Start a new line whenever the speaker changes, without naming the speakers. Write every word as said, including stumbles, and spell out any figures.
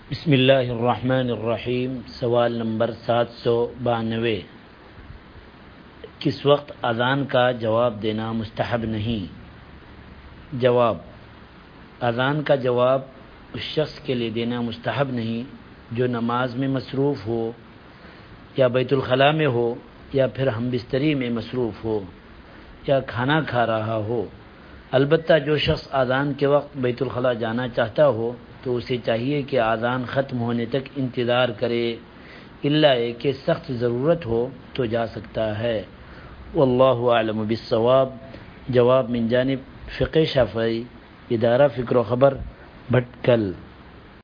बिस्मिल्लाहिर्रहमानिर्रहीम। सवाल नंबर सात सौ बानवे। किस वक्त अज़ान का जवाब देना मुस्तहब नहीं? जवाब: अज़ान का जवाब उस शख्स के लिए देना मुस्तहब नहीं जो नमाज में मसरूफ़ हो, या बैतुल खला में हो, या फिर हम बिस्तरी में मसरूफ़ हो, या खाना खा रहा हो। अलबत्ता जो शख्स अज़ान के वक्त बैतुल खला जाना चाहता हो तो उसे चाहिए कि अज़ान ख़त्म होने तक इंतज़ार करे, इल्ला कि सख्त ज़रूरत हो तो जा सकता है। वल्लाहु अअलम बिस्सवाब। जवाब मिन जानिब फ़िक़्ह शाफ़ई, इदारा फ़िक्र व ख़बर, भटकल।